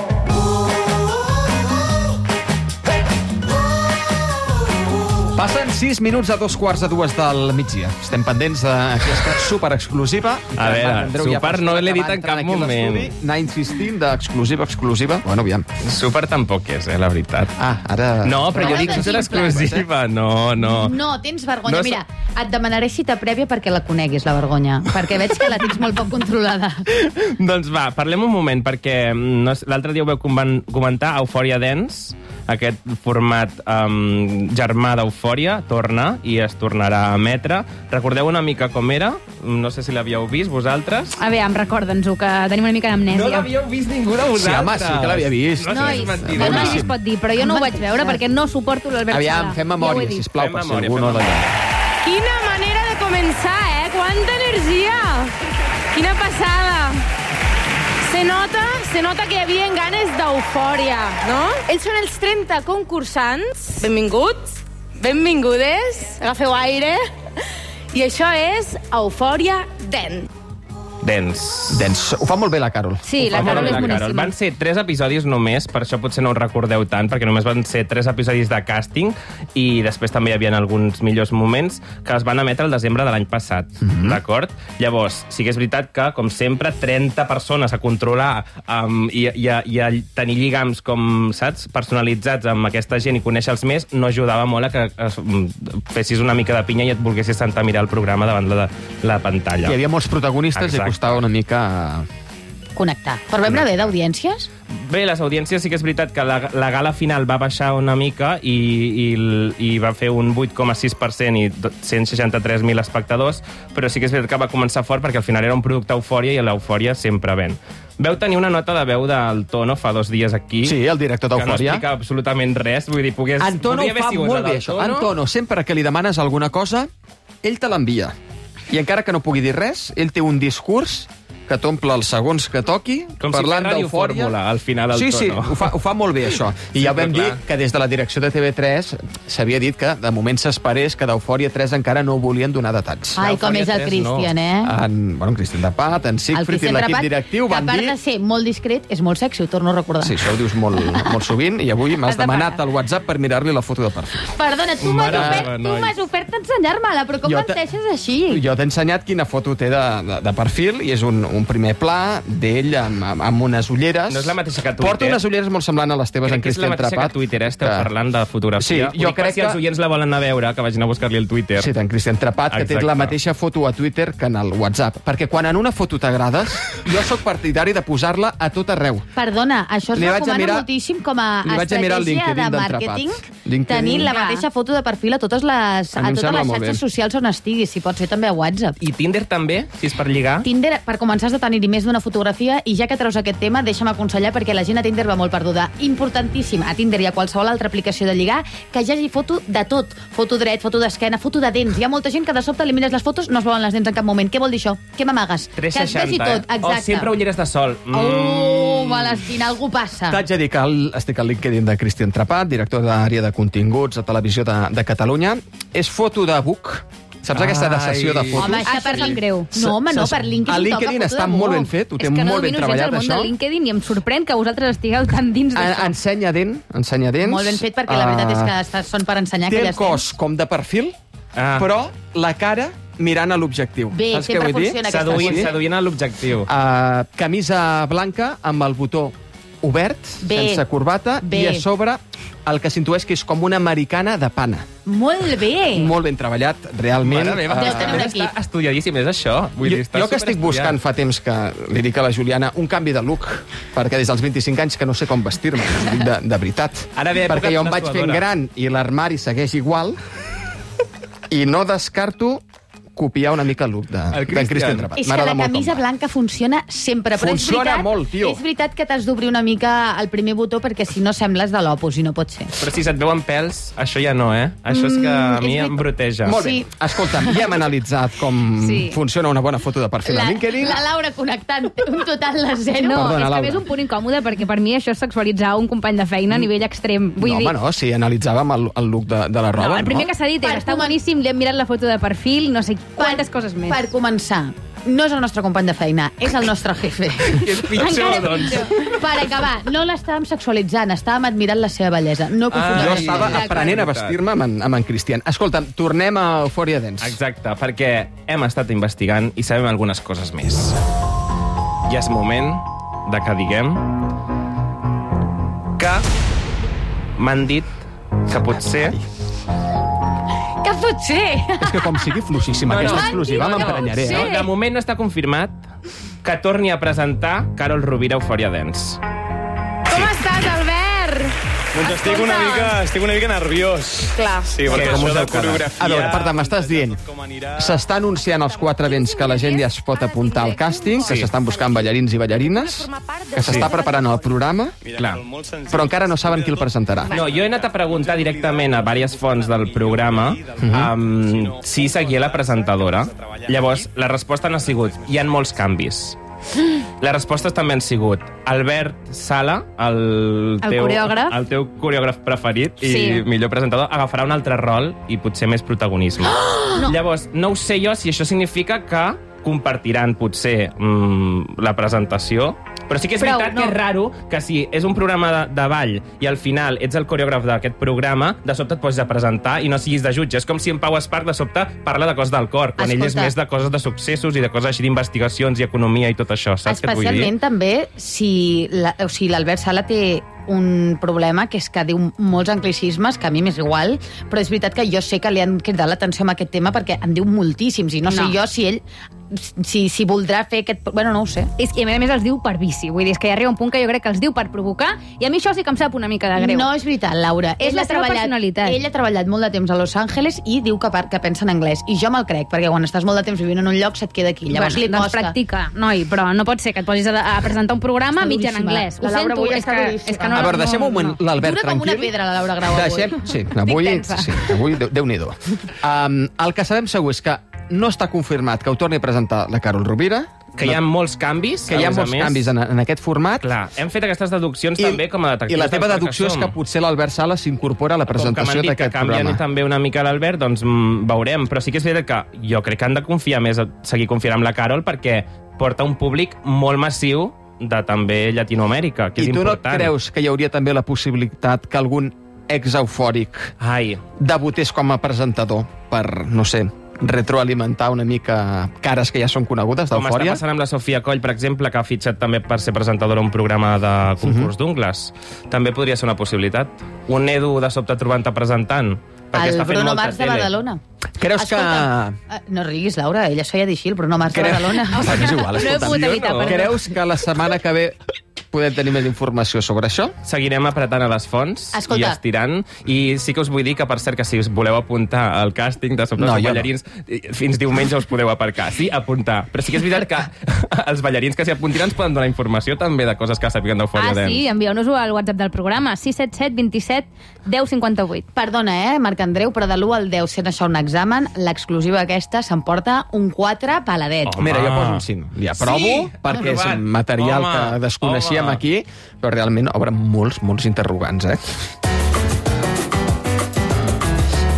Passen sis minuts a dos quarts de dues del migdia. Estem pendents d'aquesta superexclusiva. A veure, super no l'he dit en cap moment. Anar insistint d'exclusiva, exclusiva. Bueno, aviam. Super tampoc és, eh, la veritat. Ah, ara... No, però jo dic super exclusiva. No, no. No, tens vergonya. No, Mira, et demanaré cita prèvia perquè la coneguis, la vergonya. Perquè veig que la tens molt poc controlada. Doncs va, parlem un moment, perquè no, sé, l'altre dia ho vau com- comentar, Euphoria Dance, aquest format um, germà d'Euphoria, torna i es tornarà a emetre. Recordeu una mica com era? No sé si l'havíeu vist, vosaltres. A veure, em recorda'ns-ho, que tenim una mica d'amnèsia. No l'havíeu vist ningú de vosaltres. Sí, home, sí que l'havia vist. No, Nois, és mentida. el Nois es pot dir, però jo no ho vaig veure perquè no suporto l'Albert Aviam, Sala. fem Ja ho memòria, he dit. sisplau, Fem per si memòria, algú fem no la memòria. Quina manera de començar, eh? Quanta energia! Quina passada! Se nota, se nota que hi havia ganes d'eufòria, no? Ells són els trenta concursants. Benvinguts, benvingudes, agafeu aire. I això és Eufòria Dance. Dance. Dance. Ho fa molt bé la Carol. Sí, Ho la fa molt Carol bé és la Carol. boníssima. Van ser tres episodis només, per això potser no us recordeu tant, perquè només van ser tres episodis de càsting i després també hi havia alguns millors moments que es van emetre el desembre de l'any passat, Mhm. d'acord? Llavors, sí que és veritat que, com sempre, trenta persones a controlar um, i, i, a, i a tenir lligams, com, saps, personalitzats amb aquesta gent i conèixer-los més, no ajudava molt a que es, mm, fessis una mica de pinya i et volguessis sentar a mirar el programa davant la, la pantalla. Hi havia molts protagonistes Exacte. i costava una mica... Connectar. Però vam anar bé d'audiències? Bé, les audiències sí que és veritat que la, la gala final va baixar una mica i, i, i va fer un vuit coma sis per cent i cent seixanta-tres mil espectadors, però sí que és veritat que va començar fort perquè al final era un producte eufòria i l'eufòria sempre ven. Veu tenir una nota de veu del Tono fa dos dies aquí. Sí, el director que no d'Eufòria. explica absolutament res. Vull dir, pogués, Antono ho podria haver fa sigut molt la bé, del això. Tono. Antono, sempre que li demanes alguna cosa, ell te l'envia. I encara que no pugui dir res, ell té un discurs que t'omple els segons que toqui, Com si parlant fes d'eufòria. radiofórmula, al final, el Sí, sí, Tono. ho fa, ho fa molt bé, això. I Sí, ja vam però dir clar. que des de la direcció de T V tres s'havia dit que de moment s'esperés que d'Eufòria tres encara no volien donar detalls. Ai, com és el Christian, eh? En, bueno, en Cristian Tapat, en El Siegfried i Christian l'equip Trapat, directiu que a van part dir... de ser molt discret, és molt sexy, ho torno a recordar. Sí, això ho dius molt, molt sovint, i avui m'has Has de demanat parar. al WhatsApp per mirar-li la foto de perfil. Perdona, tu m'has Mare ofert, meva, tu noi. m'has ofert ensenyar-me-la, però com Jo te- menteixes així? Jo t'he ensenyat quina foto té de, de, de perfil, i és un, un primer pla d'ell amb, amb, amb unes ulleres. No és la mateixa que Twitter. Porta unes ulleres molt semblants a les teves, Crec en que és la Cristian mateixa Trapat. que Twitter, eh? Esteu parlant de fotografia. Sí, Ho jo dic per crec si que... els oients la volen anar a veure, que vagin a buscar-li el Twitter. Sí, en Cristian Trapat, que té Exacte. la mateixa foto a Twitter que en el WhatsApp. Perquè quan en una foto t'agrades, jo sóc partidari de posar-la a tot arreu. Perdona, això es Li vaig a recomana mirar- moltíssim com a li vaig a mirar el estratègia LinkedIn de d'en màrqueting, Trapat. LinkedIn. tenir la mateixa foto de perfil a totes les, A a mi em totes sembla les molt xarxes bé. socials on estiguis, si pot ser també a WhatsApp. I Tinder també, si és per lligar? Tinder, per començar, has de tenir més d'una fotografia, i ja que treus aquest tema, deixa'm aconsellar, perquè la gent a Tinder va molt perduda. Importantíssim, a Tinder i a qualsevol altra aplicació de lligar, que hi hagi foto de tot. Foto dret, foto d'esquena, foto de dents. Hi ha molta gent que de sobte li mires les fotos, no es veuen les dents en cap moment. Què vol dir això? Què m'amagues? tres Que es vegi seixanta, tot, eh? exacte. O sempre ulleres de sol. Mm. Oh, Valestina, algú passa. T'haig de dir que el, estic al LinkedIn de Cristian Trapat, director d'àrea de continguts a Televisió de, de Catalunya. És foto de book, Saps aquesta de sessió de fotos? Home, això per LinkedIn. No, home, no, per LinkedIn. A LinkedIn està molt ben fet, ho té molt ben treballat, És que no domino gens el món això. de LinkedIn i em sorprèn que vosaltres estigueu tan dins d'això. Ensenya dent, ensenya dents. Molt ben fet, perquè la veritat és que està- són per ensenyar Té aquelles el cos com de perfil, però la cara mirant a l'objectiu. Bé, Saps què sempre vull dir? funciona aquesta Seduint, cosa. seduint a l'objectiu. Uh, camisa blanca amb el botó obert, Bé. sense corbata, Bé. i a sobre el que s'intueix que és com una americana de pana. Molt bé. Molt ben treballat, realment. Mare meva, Eh, tenir un equip. està estudiadíssim, és això. Vull jo, dir, està jo que estic superestudiat. buscant fa temps que li dic a la Juliana un canvi de look, perquè des dels vint-i-cinc anys que no sé com vestir-me, de, de veritat. Ara ve època perquè jo em vaig fent trassuadora. gran i l'armari segueix igual i no descarto copiar una mica el look de- d'en Cristian. Cristian Trepat. És que M'agrada la molt com camisa va. blanca funciona sempre, però és Funciona veritat, molt, tio. és veritat que t'has d'obrir una mica el primer botó perquè si no sembles de l'Opus i no pot ser. Però si se't veuen pèls, això ja no, eh? Això és que a Mm, mi és em broteja. Molt bé. Escolta'm, ja hem analitzat com Sí. funciona una bona foto de perfil a La, LinkedIn. la Laura connectant un total de zero. No, Perdona, és que a Laura. més és un punt incòmode perquè per mi això és sexualitzar un company de feina a nivell extrem. Vull no, dir, home, no, si analitzàvem el, el look de, de la roba, no, el primer no? que s'ha dit és, està boníssim, li hem mirat la foto de perfil, no sé quantes coses més. Per començar, no és el nostre company de feina, és el nostre jefe. És pitjor, Encara doncs. pitjor. Per acabar, no l'estàvem sexualitzant, estàvem admirant la seva bellesa. No Ah, confondrem. Jo estava aprenent a vestir-me amb, en- amb en Cristian. Escolta'm, tornem a Euphoria Dance. Exacte, perquè hem estat investigant i sabem algunes coses més. I és moment de que diguem que m'han dit que potser... Que pot ser? És que com sigui fluixíssima No, no. aquesta exclusiva, No, no, m'emprenyaré. no, Eh? de moment no està confirmat que torni a presentar Carol Rovira a Euphoria Dance. Com estàs, Albert? Doncs estic una mica, estic una mica nerviós. Clar. Sí, perquè Com això us de heu quedat? coreografia... A veure, per tant, m'estàs dient, s'està anunciant als quatre vents que la gent ja es pot apuntar al càsting, que Sí. s'estan buscant ballarins i ballarines, que s'està preparant el programa, Clar. però encara no saben qui el presentarà. No, jo he anat a preguntar directament a diverses fonts del programa um, si seguia la presentadora. Llavors, la resposta n'ha sigut hi ha molts canvis. Les respostes també han sigut Albert Sala, el, El teu, coreògraf. el teu coreògraf preferit i Sí. millor presentador, agafarà un altre rol i potser més protagonisme. No. Llavors, no ho sé jo si això significa que compartiran potser mm, la presentació, però sí que és Però, veritat no. que és raro que si és un programa de, de ball i al final ets el coreògraf d'aquest programa, de sobte et posis a presentar i no siguis de jutge. És com si en Pau Esparc de sobte parla de coses del cor, quan ell és Escolta. més de coses de successos i de coses així d'investigacions i economia i tot això. Saps què et vull dir? Especialment també si la- o sigui, l'Albert Sala té un problema, que és que diu molts anglicismes, que a mi m'és igual, però és veritat que jo sé que li han cridat l'atenció amb aquest tema perquè en diu moltíssims, i no, sé No. jo si ell si, si voldrà fer aquest... Bueno, no ho sé. És que a més a més els diu per vici, vull dir, és que ja arriba un punt que jo crec que els diu per provocar, i a mi això sí que em sap una mica de greu. No és veritat, Laura. És Ell la ha seva treballat- personalitat. Ell ha treballat molt de temps a Los Angeles i diu que, par- que pensa en anglès. I jo me'l crec, perquè quan estàs molt de temps vivint en un lloc se't queda aquí. Llavors bueno, li doncs costa. practica, noi, però no pot ser que et posis a, a presentar un programa Està mig en duríssima. anglès. Ho La Laura sento, avui és està que, duríssima. és que no... A veure, deixem un moment l'Albert Dura com tranquil. una pedra, la Laura Grau, avui. Deixem, sí, avui, tensa. sí, avui Déu- Déu-n'hi-do. Um, el que sabem segur és que no està confirmat que ho torni a presentar la Carol Rovira, Que hi ha molts canvis, que hi ha a més a molts més. canvis en, en aquest format. Clar, hem fet aquestes deduccions també com a detectius I la teva del deducció és som. que potser l'Albert Sala s'incorpora a la Com que presentació m'han dit que d'aquest canvien programa. també una mica l'Albert, doncs mm, veurem. Però sí que és veritat que jo crec que han de confiar més, seguir confiant amb la Carol, perquè porta un públic molt massiu de també Llatinoamèrica, que I és tu no important. creus que hi hauria també la possibilitat que algun ex-eufòric Ai. debutés com a presentador per, no sé, retroalimentar una mica cares que ja són conegudes Com està d'Eufòria? passant amb la Sofia Coll, per exemple, que ha fitxat també per ser presentadora a un programa de concurs Mhm. d'ungles. També podria ser una possibilitat. Un Edu de sobte trobant-te presentant. perquè El està fent Bruno molta Mars de tele. Badalona. Creus Escolta, eh, no riguis, Laura, ella es feia dir així, el Bruno Mars de Creu- Badalona. Bueno, és igual, No he escolta'm. pogut evitar, no. perdó. Creus que la setmana que ve podem tenir més informació sobre això? Seguirem apretant a les fonts Escolta. i estirant. I sí que us vull dir que, per cert, que si us voleu apuntar al càsting de sobte No, els jo no. ballarins, eh, fins diumenge us podeu aparcar. Sí, apuntar. Però sí que és veritat que els ballarins que s'hi apuntin ens poden donar informació també de coses que sapiguen d'Eufòria Ah, Dance. sí, envieu-nos-ho al WhatsApp del programa, sis set set vint set deu cinquanta vuit. Perdona, eh, Marc Andreu, però de l'u al deu, sent això un examen, l'exclusiva aquesta s'emporta un quatre paladet. Oh, mira, jo poso un cinc. Li aprovo, Sí? perquè és Aprovat. material Home, que desconeixíem home. aquí, però realment obre molts, molts interrogants, eh?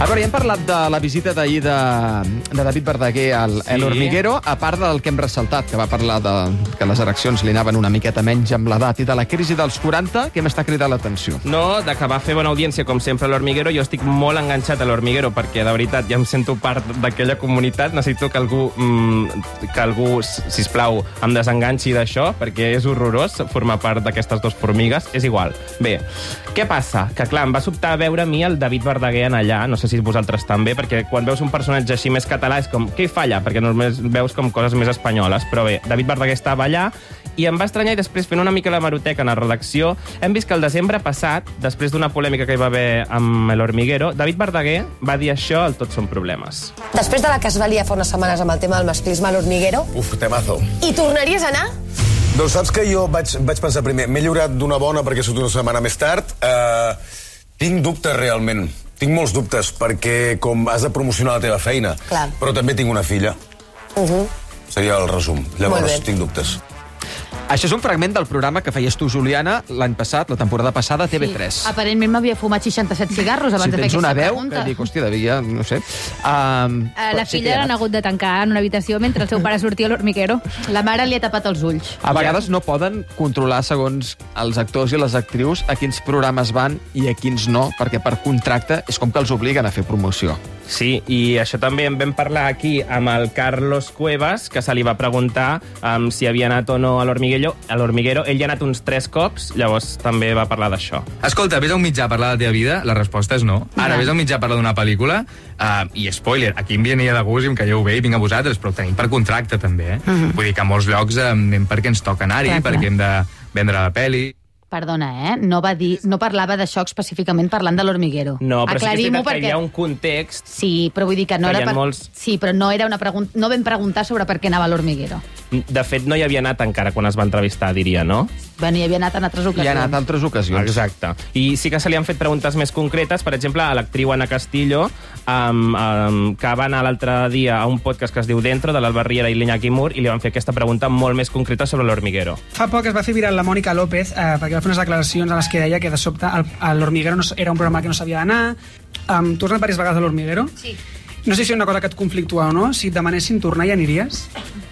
A veure, ja hem parlat de la visita d'ahir de, de David Verdaguer al Sí. El Hormiguero, a part del que hem ressaltat, que va parlar de que les ereccions li anaven una miqueta menys amb l'edat i de la crisi dels quaranta, que m'està cridant l'atenció. No, de que va fer bona audiència, com sempre, a l'Hormiguero. Jo estic molt enganxat a l'Hormiguero perquè, de veritat, ja em sento part d'aquella comunitat. Necessito que algú, mm, que algú, sisplau, em desenganxi d'això, perquè és horrorós formar part d'aquestes dues formigues. És igual. Bé, què passa? Que, clar, em va sobtar veure a mi el David Verdaguer en allà, no sé si vosaltres també, perquè quan veus un personatge així més català és com, què hi fa allà? Perquè només veus com coses més espanyoles. Però bé, David Verdaguer estava allà i em va estranyar, i després, fent una mica la hemeroteca en la redacció, hem vist que el desembre passat, després d'una polèmica que hi va haver amb El Hormiguero, David Verdaguer va dir això al Tot són problemes. Després de la que es va liar fa unes setmanes amb el tema del masclisme a l'Hormiguero, Uf, temazo. hi tornaries a anar? Doncs saps que jo vaig, vaig pensar primer, m'he lliurat d'una bona perquè surt una setmana més tard. Uh, tinc dubtes, realment. Tinc molts dubtes, perquè com has de promocionar la teva feina, Clar. però també tinc una filla. Uh -huh. Seria el resum. Molt Llavors, bé. tinc dubtes. Això és un fragment del programa que feies tu, Juliana, l'any passat, la temporada passada, a T V tres. Aparentment m'havia fumat seixanta-set cigarros abans Si de fer tens aquesta una veu, pregunta. que dic, hòstia, devia, no sé... Um, Eh, la filla l'han hagut de tancar en una habitació mentre el seu pare sortia a l'Hormiguero. La mare li ha tapat els ulls. A vegades no poden controlar, segons els actors i les actrius, a quins programes van i a quins no, perquè per contracte és com que els obliguen a fer promoció. Sí, i això també en vam parlar aquí amb el Carlos Cuevas, que se li va preguntar um, si havia anat o no a l'Hormiguero. A l'Hormiguero ell hi ha anat uns tres cops, llavors també va parlar d'això. Escolta, vés a un mitjà a parlar de la teva vida? La resposta és no. Ara, Ja. vés a un mitjà a parlar d'una pel·lícula uh, i, spoiler, aquí em venia de gust i em calleu bé i vinc a vosaltres, però ho tenim per contracte, també. Eh? Mhm. Vull dir que a molts llocs eh, anem perquè ens toca anar-hi, Clar, clar. perquè hem de vendre la pel·li... Perdona, eh? No, va dir, no parlava d'això específicament parlant de l'Hormiguero. No, però sí que és Aclarim-ho veritat que hi ha un context... Sí, però vull dir que no que hi era... ha Per... molts- Sí, però no era una pregunta... No vam preguntar sobre per què anava a l'Hormiguero. De fet, no hi havia anat encara quan es va entrevistar, diria, no? Bueno, hi havia anat en altres ocasions. Hi ha anat altres ocasions. Exacte. I sí que se li han fet preguntes més concretes, per exemple, a l'actriu Ana Castillo, um, um, que va anar l'altre dia a un podcast que es diu Dentro, de l'Alba Riera i l'Iñaki Mur, i li van fer aquesta pregunta molt més concreta sobre l'Hormiguero. Fa poc es va fer viral la Mònica López eh, perquè va fer unes declaracions en les que deia que de sobte el- el l'Hormiguero no, s- era un programa que no s'havia d'anar. Um, tu has anat diverses vegades a l'Hormiguero? Sí. No sé si és una cosa que et conflictua o no. Si et demanessin tornar, hi aniries?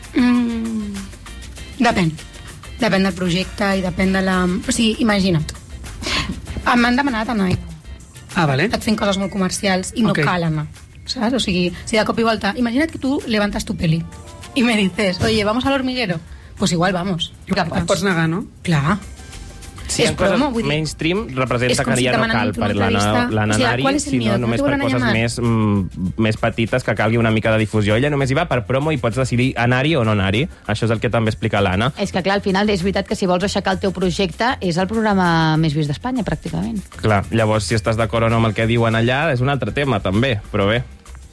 Mm, depèn. Depèn del projecte i depèn de la... O sigui, imagina't. Em m'han demanat anar. Ah, vale. Et fent coses molt comercials i no Ok. cal anar. ¿Sabes? O sigui, si de cop i volta... Imagina't que tu levantas tu peli y me dices, oye, ¿vamos al Hormiguero? Pues igual vamos. Et pots negar, no? Clar. Si hi ha És coses promo, vull dir- mainstream, representa És com que si ja no demanen cal una per entrevista. l'anar- O l'anar-hi, sigui, ¿cuál es el sinó miedo? ¿No només te per vuelvan a coses llamar? més, mm, més petites que calgui una mica de difusió. Ella només hi va per promo i pots decidir anar-hi o no anar-hi. Això és el que també explica l'Anna. És que, clar, al final és veritat que si vols aixecar el teu projecte és el programa més vist d'Espanya, pràcticament. Clar, llavors, si estàs d'acord o no amb el que diuen allà, és un altre tema, també, però bé.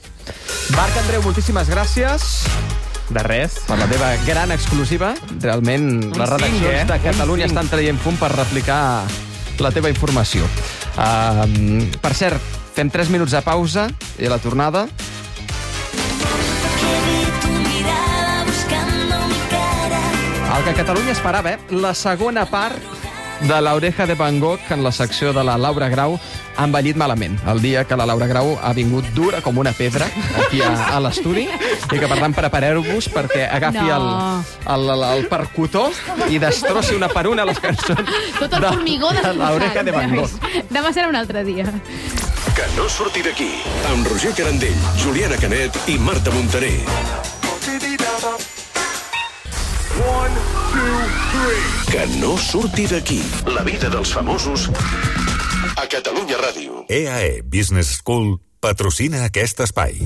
Marc Andreu, moltíssimes gràcies. De res. Per la teva gran exclusiva. Realment, Un les redaccions cinc, eh? de Catalunya Un cinc. estan traient punt per replicar la teva informació. Uh, per cert, fem tres minuts de pausa i a la tornada... El que Catalunya esperava, eh? La segona part de l'Oreja de Van Gogh en la secció de la Laura Grau ha envellit malament. El dia que la Laura Grau ha vingut dura com una pedra aquí a, a l'estudi i que, per tant, prepareu-vos perquè agafi No. el, el, el, el percutor i destrossi una per una les cançons Tot el formigó de destrossat. l'Oreja de Van Gogh. Demà serà un altre dia. Que no surti d'aquí, amb Roger Carandell, Juliana Canet i Marta Montaner. Que no surti d'aquí, la vida dels famosos a Catalunya Ràdio. E A E Business School patrocina aquest espai.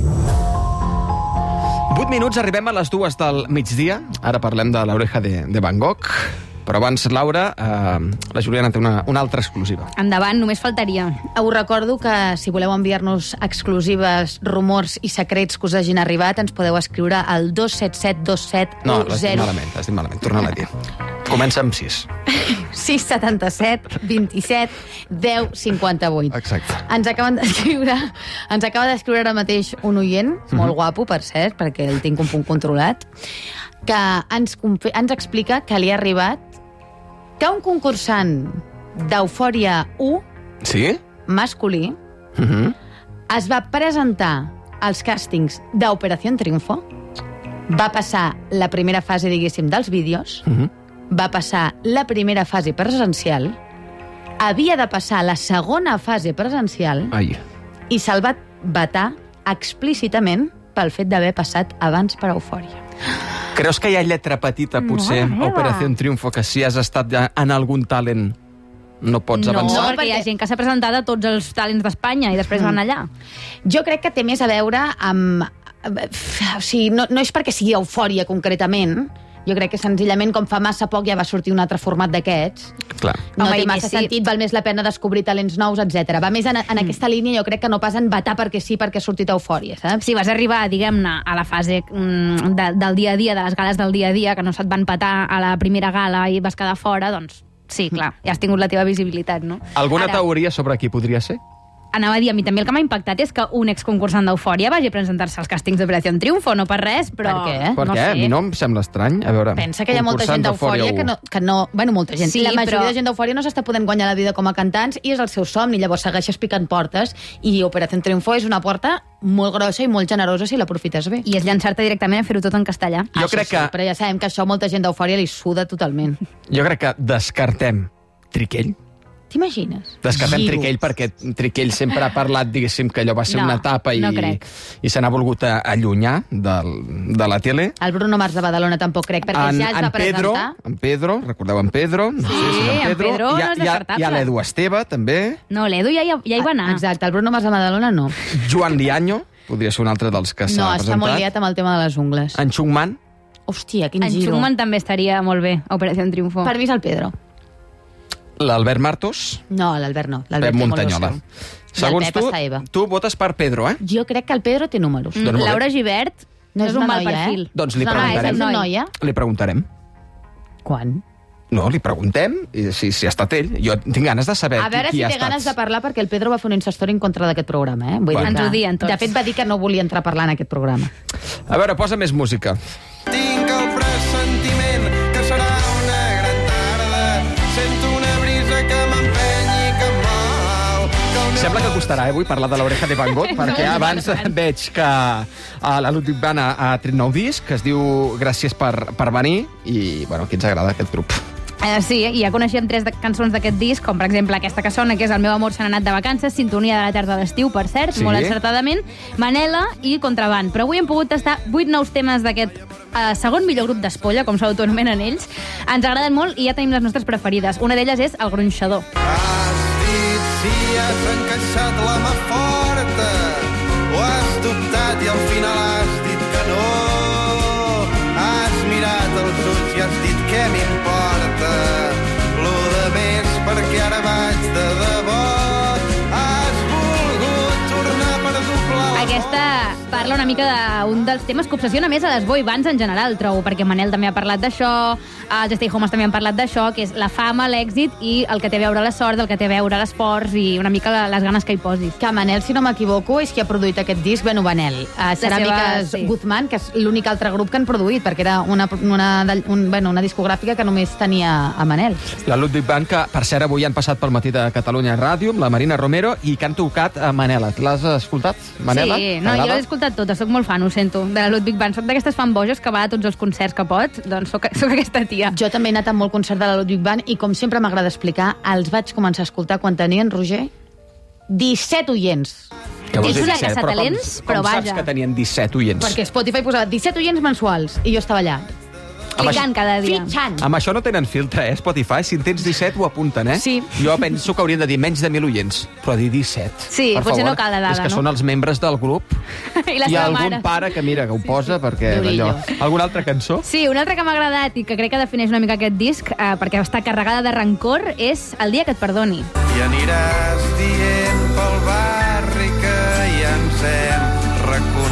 Vuit minuts, arribem a les dues del migdia. Ara parlem de l'Oreja de, de Van Gogh. Però abans, Laura, eh, la Juliana té una, una altra exclusiva. Endavant, només faltaria. Us recordo que si voleu enviar-nos exclusives, rumors i secrets que us hagin arribat, ens podeu escriure al dos set set dos set No, u l'has dit zero malament, l'has dit malament. Torna-la a dir. Comença amb sis. sis set set vint-i-set deu cinquanta-vuit. Exacte. Ens acaben d'escriure, ens acaba d'escriure ara mateix un oient, molt guapo, per cert, perquè el tinc un punt controlat, que ens, confe- ens explica que li ha arribat que un concursant d'Eufòria u Sí? masculí Uh -huh. Es va presentar als càstings d'Operació Triunfo, va passar la primera fase, diguéssim, dels vídeos, Uh -huh. va passar la primera fase presencial, havia de passar la segona fase presencial Ai. i se'l va vetar explícitament pel fet d'haver passat abans per Eufòria. Creus que hi ha lletra petita, potser, Mare a meva. Operació Triunfo, que si has estat ja en algun talent no pots No, avançar? perquè hi ha gent que s'ha presentat a tots els talents d'Espanya i després Mm. van allà. Jo crec que té més a veure amb... O sigui, no, no és perquè sigui Eufòria concretament, jo crec que senzillament com fa massa poc ja va sortir un altre format d'aquests, Clar. no Home, té i massa més si- sentit, val més la pena descobrir talents nous, etcètera. Va més en, en aquesta línia, jo crec que no pas en vetar perquè sí, perquè ha sortit Eufòria, saps? Si vas arribar, diguem-ne, a la fase mm, de, del dia a dia, de les gales del dia a dia, que no se't van petar a la primera gala i vas quedar fora, doncs sí, clar, ja has tingut la teva visibilitat, no? Alguna Ara, teoria sobre qui podria ser? anava a dir, a mi també el que m'ha impactat és que un exconcursant d'Eufòria vagi a presentar-se als càstings d'Operació Triunfo, no per res, però... Per què? Per no què? sé. A mi no em sembla estrany. A veure, Pensa que hi ha molta gent d'Eufòria que no, que no... Bueno, molta gent. Sí, la majoria però- de gent d'Eufòria no s'està podent guanyar la vida com a cantants i és el seu somni, llavors segueixes picant portes i Operació Triunfo és una porta molt grossa i molt generosa si l'aprofites bé. I és llançar-te directament a fer-ho tot en castellà. Jo crec sí, que- Però ja sabem que això molta gent d'Eufòria li suda totalment. Jo crec que descartem Triquell. T'imagines? Descartem Giro. Triquell perquè Triquell sempre ha parlat, diguéssim, que allò va ser No, una etapa i, no crec. i se n'ha volgut a- allunyar del, de la tele. El Bruno Mars de Badalona tampoc crec, perquè en, ja es en va Pedro, presentar. en Pedro, recordeu en Pedro? No Sí, sé si és en Pedro hi ha, no és hi ha, descartable. hi ha l'Edu Esteve, també. No, l'Edu ja, hi- ja hi va anar. Exacte, el Bruno Mars de Badalona no. Joan Liaño, podria ser un altre dels que s'ha No, està presentat. molt liat amb el tema de les ungles. En Chungman. Hòstia, quin En giro. Schumann també estaria molt bé a Operació Triunfo. Per mi és el Pedro. L'Albert Martos. No, l'Albert no. Pep L'Albert té molt Montanyola. el seu. Segons I el Pep tu, està Eva. tu votes per Pedro, eh? Jo crec que el Pedro té números. Mm, Doncs molt bé. Laura Givert No no és és un una mal noia, perfil. eh? Doncs li No, no, preguntarem. és una noia. Li preguntarem. Quan? No, li preguntem i si, si ha estat ell. Jo tinc ganes de saber A veure qui, qui si ha té estat. ganes de parlar, perquè el Pedro va fer un instastory en contra d'aquest programa, eh? Vull Bueno. dir que- Ens ho diuen tots. De fet, va dir que no volia entrar a parlar en aquest programa. A veure, posa més música. Tinc el pressentiment que serà una gran tarda. Sento una brisa que m'empeny i que em mou. Que el meu Sembla que costarà, eh, avui, parlar de l'Oreja de Van Gogh, perquè abans veig que a la Ludwig Band ha, ha tret nou disc, que es diu Gràcies per, per venir, i, bueno, aquí ens agrada aquest grup. Eh, sí, i ja coneixíem tres de cançons d'aquest disc, com per exemple aquesta que sona, que és El meu amor se n'ha anat de vacances, Sintonia de la tarda d'estiu, per cert, Sí. molt encertadament, Manela i Contraband. Però avui hem pogut tastar vuit nous temes d'aquest eh, segon millor grup d'espolla, com s'autoanomenen ells. Ens agraden molt i ja tenim les nostres preferides. Una d'elles és El gronxador. Has dit si has encaixat la mà forta o has dubtat i al final has dit que no. Has mirat els ulls i has dit què m'importa lo de més perquè ara vaig de debò. Has volgut tornar per doblar el Aquesta parla una mica d'un dels temes que obsessiona més a les boy bands en general, trobo, perquè Manel també ha parlat d'això, els Stay Homes també han parlat d'això, que és la fama, l'èxit i el que té a veure la sort, el que té a veure l'esforç i una mica la- les ganes que hi posis. Que Manel, si no m'equivoco, és qui ha produït aquest disc. Bueno, Manel. Uh, Ceràmiques seva- sí. Guzmán, que és l'únic altre grup que han produït, perquè era una, una, un, bueno, una discogràfica que només tenia a Manel. La Ludwig Band, que, per cert, avui han passat pel matí de Catalunya Ràdio, amb la Marina Romero, i que han tocat a Manela. L'has escoltat, Manela? Sí, no, jo T'agrada? l'he escoltat tota, soc molt fan, ho sento, de la Ludwig Band. Soc d'aquestes fan boges que va a tots els concerts que pot, doncs soc, soc aquesta tia. Jo també he anat a molt concert de la Ludwig Band i, com sempre m'agrada explicar, els vaig començar a escoltar quan tenien, Roger, disset oients. Que vols És dir una disset? Però com- caçatalents, com però saps vaja. que tenien disset oients? Perquè Spotify posava disset oients mensuals i jo estava allà. Clicant cada dia. Fitxant. Amb això no tenen filtre, eh, Spotify? Si en tens disset, ho apunten, eh? Sí. Jo penso que haurien de dir menys de mil oients, però dir disset. Sí, per potser favor. no cal la dada, És que no? són els membres del grup I la i seva algun mare. pare que, mira, que ho posa perquè Llorillo. d'allò. Alguna altra cançó? Sí, una altra que m'ha agradat i que crec que defineix una mica aquest disc, eh, perquè està carregada de rancor, és El dia que et perdoni. I aniràs dient pel barri que ja ens hem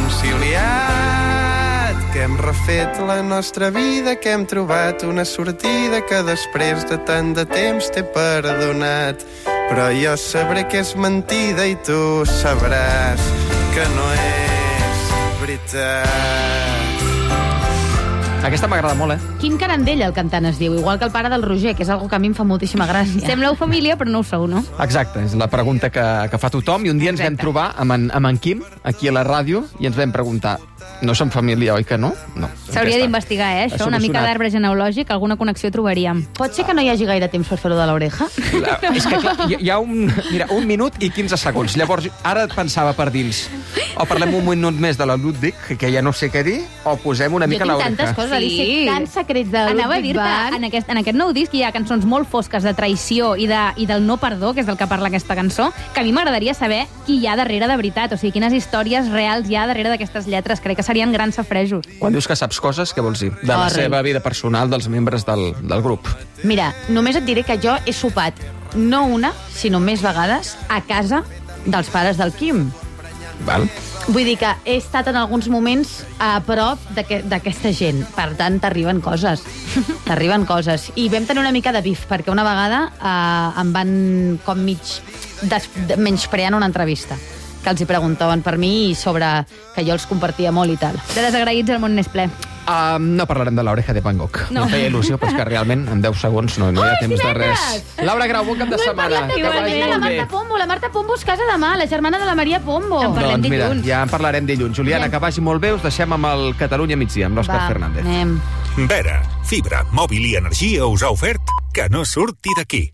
reconciliat, que hem refet la nostra vida, que hem trobat una sortida que després de tant de temps t'he perdonat. Però jo sabré que és mentida i tu sabràs que no és veritat. Aquesta m'agrada molt, eh? Quim Carandella, el cantant, es diu, igual que el pare del Roger, que és algo que a mi em fa moltíssima gràcia. Sembleu família, però no ho sou, no? Exacte, és la pregunta que, que fa tothom. I un dia ens vam trobar amb en, amb en Quim, aquí a la ràdio, i ens vam preguntar, no som família, oi que no? No. S'hauria d'investigar, eh, això, una mica d'arbre genealògic, alguna connexió trobaríem. Pot ser que no hi hagi gaire temps per fer-ho de l'oreja? La, és que clar, hi, hi ha un, mira, un minut i quinze segons. Llavors, ara pensava per dins, o parlem un minut més de la Ludwig, que ja no sé què dir, o posem una mica l'oreja. Jo tinc tantes coses a dir, sí. Tants secrets de Anava a Ludwig dir-te, Van. en aquest, en aquest nou disc hi ha cançons molt fosques de traïció i, de, i del no perdó, que és del que parla aquesta cançó, que a mi m'agradaria saber qui hi ha darrere de veritat, o sigui, quines històries reals hi ha darrere d'aquestes lletres. Crec que serien grans safrejos. Quan dius que saps coses, què vols dir? De la Horrible. seva vida personal, dels membres del, del grup. Mira, només et diré que jo he sopat no una, sinó més vegades a casa dels pares del Quim. Val? Vull dir que he estat en alguns moments a prop d'aquesta gent. Per tant, t'arriben coses. T'arriben coses. I vam tenir una mica de bif, perquè una vegada eh, em van com mig des, de, menyspreant una entrevista que els hi preguntaven per mi i sobre que jo els compartia molt i tal. De desagraïts el món n'és ple. Uh, no parlarem de l'oreja de Van Gogh. No. No feia il·lusió, però és que realment en deu segons no, no hi ha Oh, temps de res. divendres! Laura Grau, bon cap de No he setmana. parlat de Que Catalunya, vagi la molt bé. Marta Pombo. La Marta Pombo es casa demà, la germana de la Maria Pombo. Doncs mira, ja en parlarem dilluns. Juliana, que vagi molt bé. Us deixem amb el Catalunya migdia, amb l'Òscar Va, Fernández. anem. Vera, fibra, mòbil i energia us ha ofert que no surti d'aquí.